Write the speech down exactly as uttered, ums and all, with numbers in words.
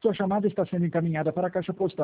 Sua chamada está sendo encaminhada para a caixa postal